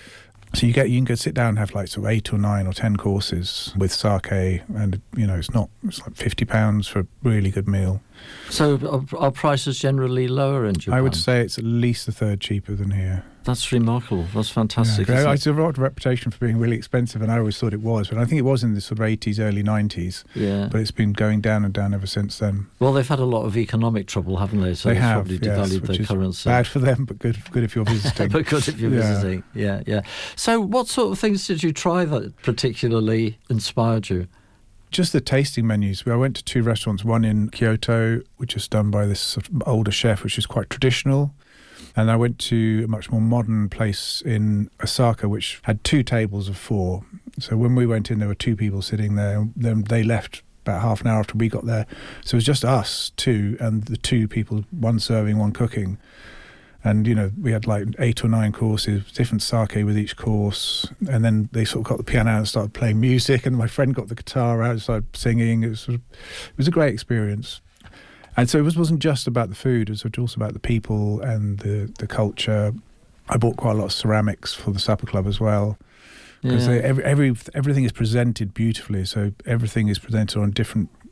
So you get you can go sit down and have like sort of eight or nine or ten courses with sake, and you know it's not it's like fifty pounds for a really good meal. So are, are prices generally lower in Japan? I would say it's at least a third cheaper than here. That's remarkable. That's fantastic. Yeah, isn't I it? have a lot of reputation for being really expensive, and I always thought it was, but I think it was in the sort of eighties, early nineties. Yeah. But it's been going down and down ever since then. Well, they've had a lot of economic trouble, haven't they? So they they've have, probably yes, devalued which their is currency. bad for them, but good, good if you're visiting. But good if you're Yeah. visiting. Yeah, yeah. So, what sort of things did you try that particularly inspired you? Just the tasting menus. I went to two restaurants, one in Kyoto, which is done by this sort of older chef, which is quite traditional. And I went to a much more modern place in Osaka, which had two tables of four. So when we went in, there were two people sitting there. And then they left about half an hour after we got there. So it was just us two and the two people, one serving, one cooking. And, you know, we had like eight or nine courses, different sake with each course. And then they sort of got the piano out and started playing music. And my friend got the guitar out and started singing. It was, sort of, it was a great experience. And so it was, wasn't just about the food, it was also about the people and the, the culture. I bought quite a lot of ceramics for the supper club as well. Because Yeah. every, every everything is presented beautifully, so everything is presented on different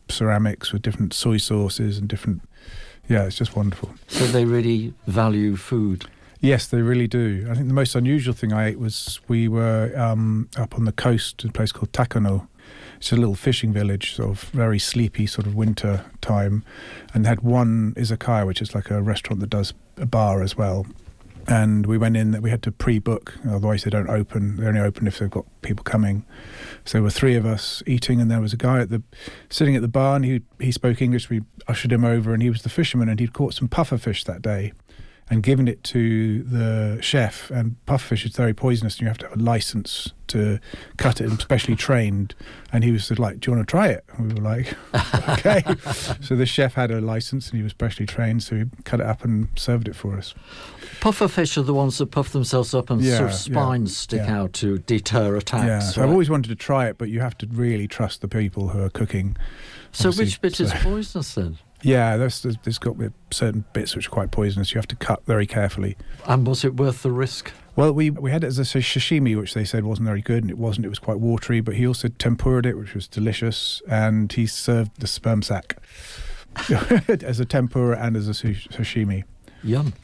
ceramics with different soy sauces and different. Yeah, it's just wonderful. So they really value food. Yes, they really do. I think the most unusual thing I ate was we were um, up on the coast in a place called Takano. It's a little fishing village, sort of very sleepy sort of winter time, and had one izakaya, which is like a restaurant that does a bar as well. And we went in, that we had to pre-book, otherwise they don't open. They only open if they've got people coming. So there were three of us eating, and there was a guy at the sitting at the bar, and he he spoke English. We ushered him over, and he was the fisherman, and he'd caught some pufferfish that day and given it to the chef. And pufferfish is very poisonous, and you have to have a license to cut it, and specially trained. And he was like, "Do you want to try it?" And we were like, "Okay." So the chef had a license, and he was specially trained, so he cut it up and served it for us. Pufferfish are the ones that puff themselves up and Yeah, sort of spines yeah, stick yeah. out to deter attacks. Yeah, so right? I've always wanted to try it, but you have to really trust the people who are cooking. So Obviously, which bit is so- poisonous then? Yeah, there's, there's, there's got certain bits which are quite poisonous. You have to cut very carefully. And was it worth the risk? Well, we we had it as a sashimi, which they said wasn't very good, and it wasn't. It was quite watery, but he also tempura'd it, which was delicious, and he served the sperm sack as a tempura and as a sush- sashimi. Yum,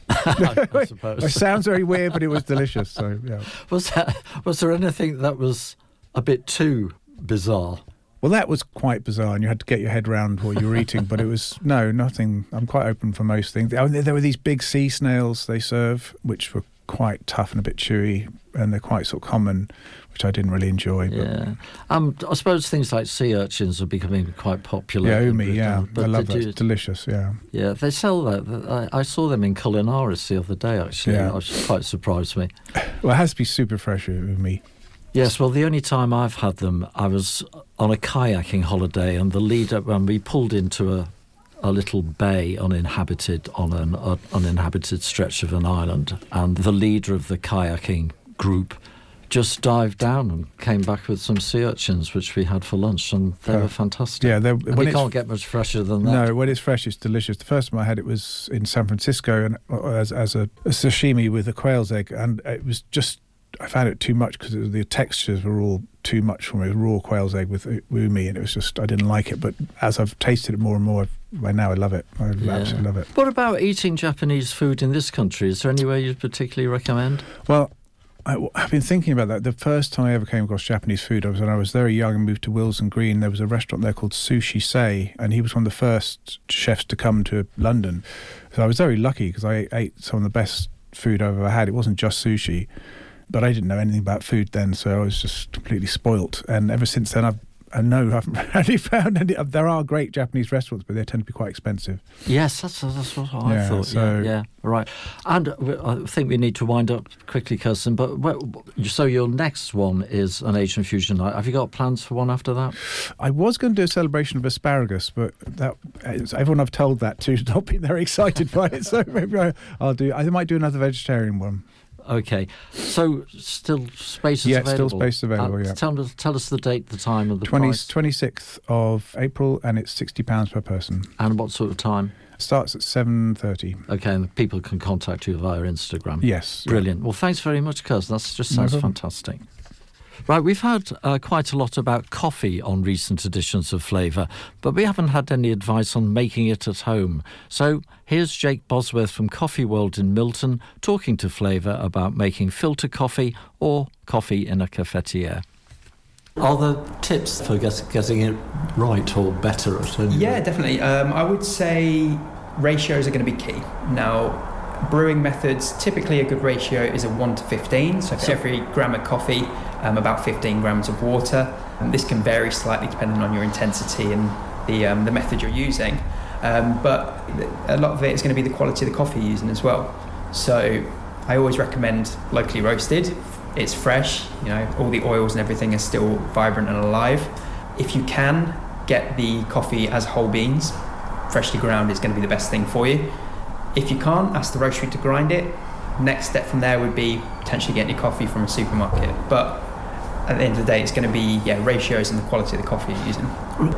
I suppose. It sounds very weird, but it was delicious. So yeah. Was that, was there anything that was a bit too bizarre? Well, that was quite bizarre, and you had to get your head round what you were eating. But it was no, nothing. I'm quite open for most things. Oh, there were these big sea snails they serve, which were quite tough and a bit chewy, and they're quite sort of common, which I didn't really enjoy. But Yeah, um, I suppose things like sea urchins are becoming quite popular. yeah, in umi, Britain, yeah, but I love they that. do- It's delicious. Yeah. Yeah, they sell that. I, I saw them in Culinaris the other day, actually. Yeah. That was quite surprised me. Well, it has to be super fresh umi. Yes, well, the only time I've had them, I was on a kayaking holiday, and the leader, when we pulled into a, a little bay uninhabited on an uh, uninhabited stretch of an island, and the leader of the kayaking group just dived down and came back with some sea urchins, which we had for lunch, and they Oh. were fantastic. Yeah, they're- and when you it's- can't get much fresher than that. No, when it's fresh, it's delicious. The first time I had it was in San Francisco, and uh, as as a, a sashimi with a quail's egg, and it was just I found it too much because the textures were all too much for me. It was raw quail's egg with umi, and it was just I didn't like it. But as I've tasted it more and more, by now I love it. I Yeah. absolutely love it. What about eating Japanese food in this country? Is there anywhere you'd particularly recommend? Well, I, I've been thinking about that. The first time I ever came across Japanese food, I was when I was very young and moved to Willesden Green. There was a restaurant there called Sushi Sei, and he was one of the first chefs to come to London. So I was very lucky because I ate some of the best food I've ever had. It wasn't just sushi, but I didn't know anything about food then, so I was just completely spoilt. And ever since then, I've I know I haven't really found any. There are great Japanese restaurants, but they tend to be quite expensive. Yes, that's that's what I Yeah, thought. so- yeah, yeah, right. And we- I think we need to wind up quickly, Kirsten. But what, so your next one is an Asian fusion night. Have you got plans for one after that? I was going to do a celebration of asparagus, but that everyone I've told that to has not been very excited by it. So maybe I, I'll do. I might do another vegetarian one. Okay, so still space is Yeah, available. still space available, Uh, yeah. Tell us, tell us the date, the time, and the twenty, price. twenty-sixth of April, and it's sixty pounds per person. And what sort of time? Starts at seven thirty. Okay, and people can contact you via Instagram. Yes. yeah. Brilliant. Well, thanks very much, Kirsten. That just No sounds problem. fantastic. Right, we've had uh, quite a lot about coffee on recent editions of Flavour, but we haven't had any advice on making it at home. So here's Jake Bosworth from Coffee World in Milton talking to Flavour about making filter coffee or coffee in a cafetiere. Are there tips for get, getting it right or better at home? Yeah, definitely. Um, I would say ratios are going to be key. Now, brewing methods, typically a good ratio is a one to fifteen. So for So- every gram of coffee, um, about fifteen grams of water. And this can vary slightly depending on your intensity and the, um, the method you're using. Um, but a lot of it is going to be the quality of the coffee you're using as well. So I always recommend locally roasted. It's fresh, you know, all the oils and everything is still vibrant and alive. If you can, get the coffee as whole beans. Freshly ground is going to be the best thing for you. If you can't, ask the roastery to grind it. Next step from there would be potentially getting your coffee from a supermarket. But at the end of the day, it's going to be yeah ratios and the quality of the coffee you're using.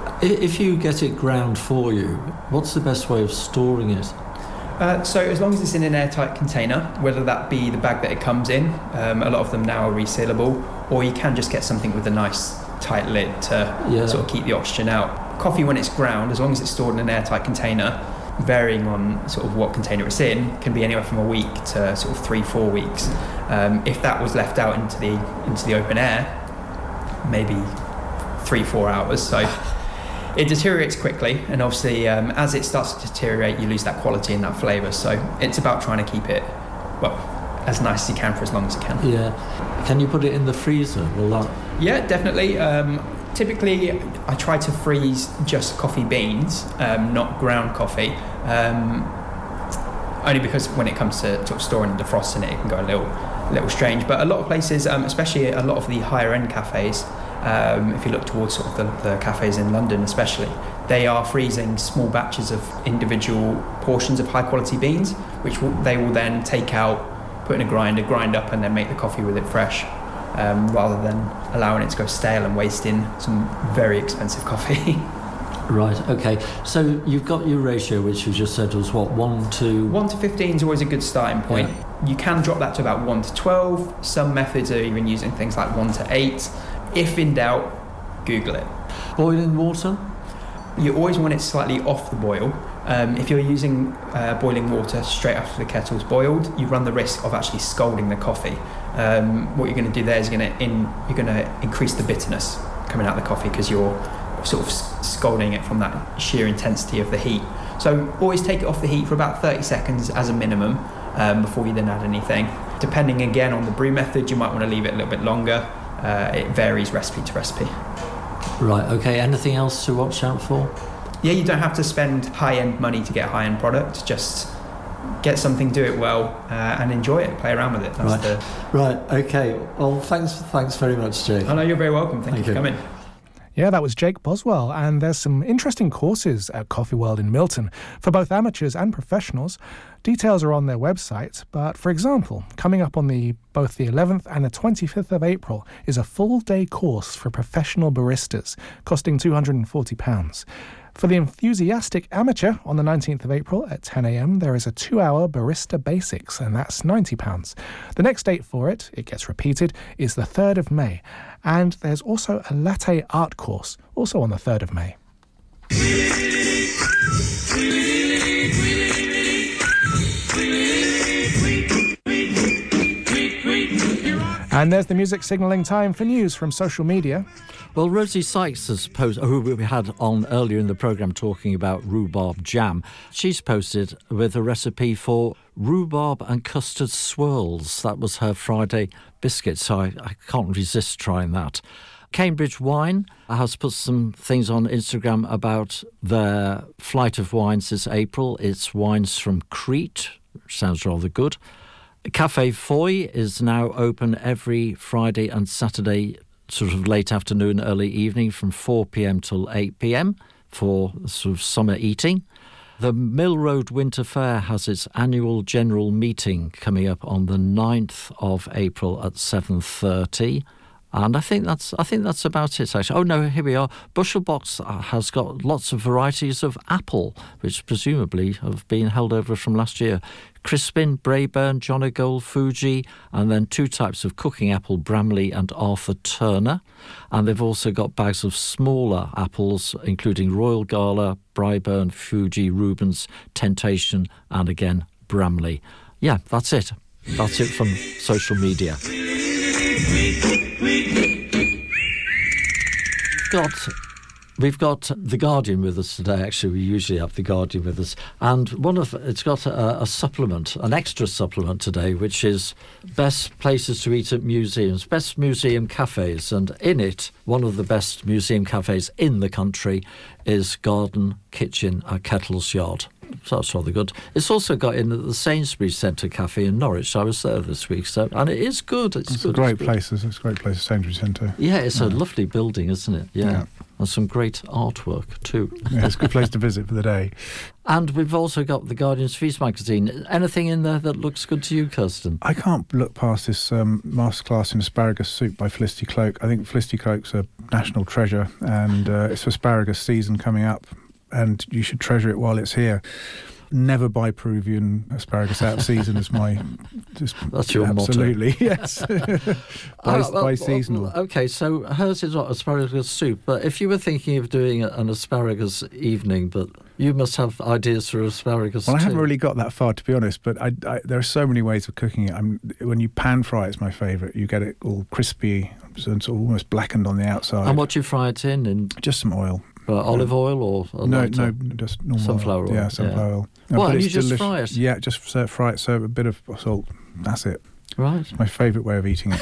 If you get it ground for you, what's the best way of storing it? Uh, so as long as it's in an airtight container, whether that be the bag that it comes in, um, a lot of them now are resealable, or you can just get something with a nice tight lid to Yeah. sort of keep the oxygen out. coffee when it's ground, as long as it's stored in an airtight container, varying on sort of what container it's in, can be anywhere from a week to sort of three, four weeks. Um, if that was left out into the into the open air, maybe three, four hours. So it deteriorates quickly, and obviously um, as it starts to deteriorate, you lose that quality and that flavour. So it's about trying to keep it, well, as nice as you can for as long as you can. Yeah. Can you put it in the freezer? Will that... Yeah, definitely. Um, typically, I try to freeze just coffee beans, um, not ground coffee. Um, only because when it comes to sort of storing and defrosting it, it can go a little, a little strange. But a lot of places, um, especially a lot of the higher end cafes, um, if you look towards sort of the, the cafes in London especially, they are freezing small batches of individual portions of high quality beans, which will, they will then take out, put in a grinder, grind up, and then make the coffee with it fresh, um, rather than allowing it to go stale and wasting some very expensive coffee. Right, okay. So you've got your ratio, which you just said was what, one to... one to fifteen is always a good starting point. Yeah. You can drop that to about one to twelve. Some methods are even using things like one to eight. If in doubt, Google it. Boiling water? You always want it slightly off the boil. Um, if you're using uh, boiling water straight after the kettle's boiled, you run the risk of actually scalding the coffee. Um, what you're going to do there is going to in you're going to increase the bitterness coming out of the coffee because you're sort of scalding it from that sheer intensity of the heat. So always take it off the heat for about thirty seconds as a minimum um, before you then add anything. Depending again on the brew method, you might want to leave it a little bit longer. Uh, it varies recipe to recipe. Right, okay. Anything else to watch out for? Yeah, you don't have to spend high-end money to get a high-end product. Just get something, do it well, uh, and enjoy it. Play around with it. That's right. The... right, okay. Well, thanks thanks very much, Jake. Oh, no, you're very welcome. Thank, Thank you for you. coming. Yeah, that was Jake Boswell, and there's some interesting courses at Coffee World in Milton for both amateurs and professionals. Details are on their website, but for example, coming up on the both the eleventh and the twenty-fifth of April is a full-day course for professional baristas, costing two hundred forty pounds. For the enthusiastic amateur, on the nineteenth of April at ten a m, there is a two-hour Barista Basics, and that's ninety pounds. The next date for it, it gets repeated, is the third of May. And there's also a latte art course, also on the third of May. And there's the music signalling time for news from social media. Well, Rosie Sykes has posted, who we had on earlier in the programme talking about rhubarb jam. She's posted with a recipe for rhubarb and custard swirls. That was her Friday biscuit, so I, I can't resist trying that. Cambridge Wine has put some things on Instagram about their flight of wines this April. It's wines from Crete, which sounds rather good. Café Foy is now open every Friday and Saturday, sort of late afternoon, early evening, from four p m till eight p m for sort of summer eating. The Mill Road Winter Fair has its annual general meeting coming up on the ninth of April at seven thirty. And I think that's I think that's about it, actually. Oh, no, here we are. Bushelbox has got lots of varieties of apple, which presumably have been held over from last year. Crispin, Brayburn, John O'Gold, Fuji, and then two types of cooking apple, Bramley and Arthur Turner. And they've also got bags of smaller apples, including Royal Gala, Brayburn, Fuji, Rubens, Temptation, and again, Bramley. Yeah, that's it. That's it from social media. We've got, we've got The Guardian with us today. Actually, we usually have The Guardian with us. And one of it's got a, a supplement, an extra supplement today, which is best places to eat at museums, best museum cafes. And in it, one of the best museum cafes in the country is Garden Kitchen at Kettle's Yard. So that's rather good. It's also got in the Sainsbury's Centre Cafe in Norwich. I was there this week, so and it is good. It's, it's good. a great it's place. It's a great place, Sainsbury's Centre. Yeah, it's yeah. a lovely building, isn't it? Yeah. yeah. And some great artwork too. Yeah, it's a good place to visit for the day. And we've also got the Guardian's Feast magazine. Anything in there that looks good to you, Kirsten? I can't look past this um, masterclass in asparagus soup by Felicity Cloak. I think Felicity Cloak's a national treasure, and uh, it's asparagus season coming up, and you should treasure it while it's here. never buy Peruvian asparagus out of season is my just That's your absolutely motto. Yes. buy, Uh, well, buy seasonal. Okay, so hers is not asparagus soup, but if you were thinking of doing an asparagus evening, but you must have ideas for asparagus Well, I too. haven't really got that far, to be honest, but I, I, there are so many ways of cooking it. I'm, when you pan fry, it's my favourite. You get it all crispy, so it's almost blackened on the outside. And what do you fry it in? In just some oil. Uh, olive oil or a no, lighter? no, just normal sunflower oil. Yeah, sunflower yeah. oil. What? but And it's you just delicious. fry it? Yeah, just so, fry it. So a bit of salt. That's it. Right. It's my favourite way of eating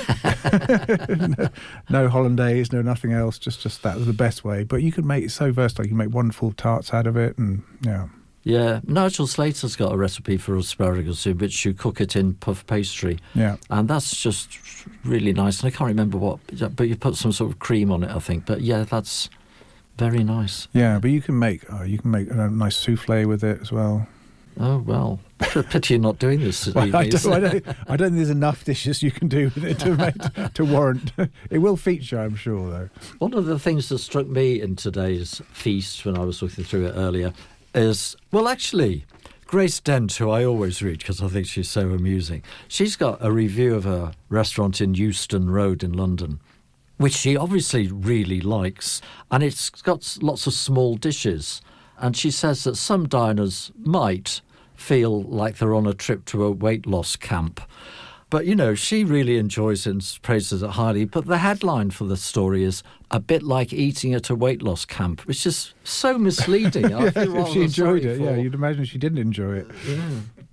it. no, no hollandaise, no nothing else. Just, just that was the best way. But you can make it so versatile. You can make wonderful tarts out of it, and yeah. Yeah, Nigel Slater's got a recipe for asparagus in which you cook it in puff pastry. Yeah. And that's just really nice. And I can't remember what, but you put some sort of cream on it, I think. But yeah, that's very nice. Yeah, but you can make oh, you can make a nice souffle with it as well. Oh, well, pity you're not doing this. Well, I, don't, I, don't, I don't think there's enough dishes you can do with it to, make, to warrant. It will feature, I'm sure, though. One of the things that struck me in today's feast when I was looking through it earlier is, well, actually, Grace Dent, who I always read because I think she's so amusing, she's got a review of a restaurant in Euston Road in London, which she obviously really likes, and it's got lots of small dishes. And she says that some diners might feel like they're on a trip to a weight loss camp. But, you know, she really enjoys it and praises it highly. But the headline for the story is a bit like eating at a weight loss camp, which is so misleading. I Yeah, feel if rather she enjoyed sorry it, for- yeah, you'd imagine she didn't enjoy it. Yeah.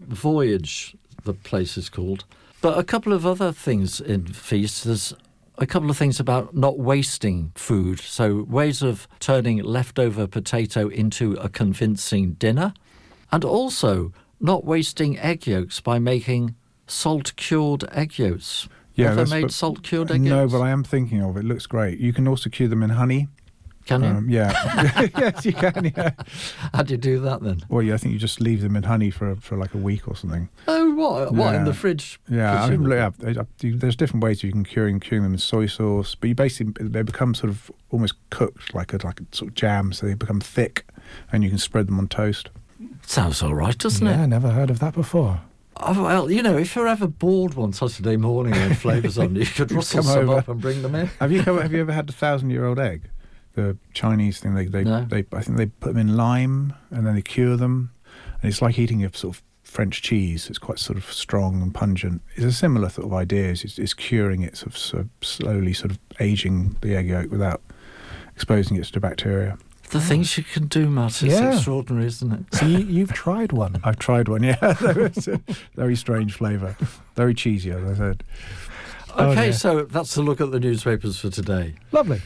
Voyage, the place is called. But a couple of other things in Feast. There's a couple of things about not wasting food. So ways of turning leftover potato into a convincing dinner. And also not wasting egg yolks by making salt-cured egg yolks. Yeah, Ever that's made what- salt-cured egg No, yolks? but I am thinking of it. It looks great. You can also cure them in honey. Can you? Um, yeah. Yes, you can, yeah. How do you do that then? Well, yeah, I think you just leave them in honey for for like a week or something. Oh, what? What, in Yeah. the fridge? Yeah, I mean, presumably? yeah, they- they- there's different ways you can cure, curing them in soy sauce, but you basically, they become sort of almost cooked like a, like a sort of jam, so they become thick, and you can spread them on toast. Sounds all right, doesn't yeah, it? never heard of that before. Oh, well, you know, if you're ever bored one Saturday morning with flavours on, you could rustle Come some over. up and bring them in. Have you come, have you ever had the thousand year old egg? The Chinese thing, they they, No. they I think they put them in lime and then they cure them, and it's like eating a sort of French cheese. It's quite sort of strong and pungent. It's a similar sort of idea. It's, it's curing it, sort of, sort of slowly, sort of aging the egg yolk without exposing it to bacteria. The things you can do, Matt, it's Yeah. extraordinary, isn't it? So you, you've tried one. I've tried one, yeah. It's a very strange flavour, very cheesy, as I said. Oh, Okay, dear. so that's a look at the newspapers for today. Lovely.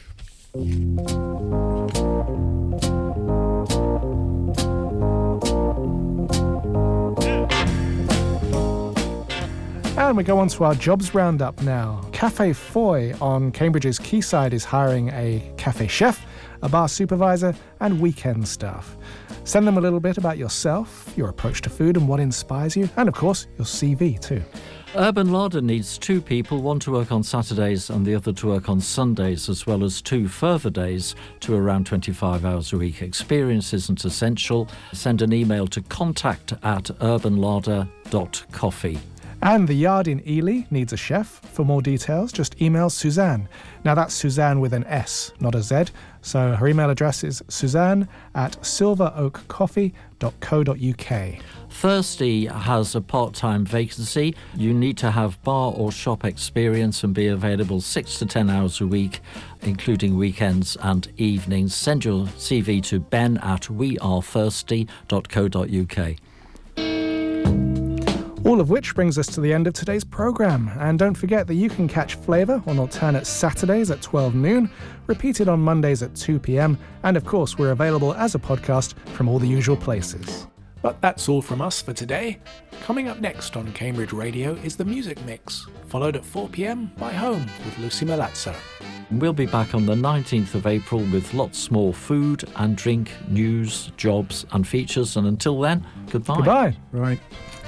And we go on to our jobs roundup now. Cafe Foy on Cambridge's Quayside is hiring a cafe chef, a bar supervisor, and weekend staff. Send them a little bit about yourself, your approach to food and what inspires you, and of course, your C V too. Urban Larder needs two people, one to work on Saturdays and the other to work on Sundays, as well as two further days to around twenty-five hours a week. Experience isn't essential. Send an email to contact at urban larder dot coffee. And the Yard in Ely needs a chef. For more details, just email Suzanne. Now that's Suzanne with an S, not a Z. So her email address is suzanne at silver oak coffee dot co dot uk. Thirsty has a part-time vacancy. You need to have bar or shop experience and be available six to ten hours a week, including weekends and evenings. Send your C V to ben at we are thirsty dot co dot uk. All of which brings us to the end of today's programme. And don't forget that you can catch Flavour on alternate Saturdays at twelve noon, repeated on Mondays at two p.m, and of course we're available as a podcast from all the usual places. But that's all from us for today. Coming up next on Cambridge Radio is the Music Mix, followed at four p.m. by Home with Lucy Malazzo. We'll be back on the nineteenth of April with lots more food and drink, news, jobs and features. And until then, goodbye. Goodbye. Right.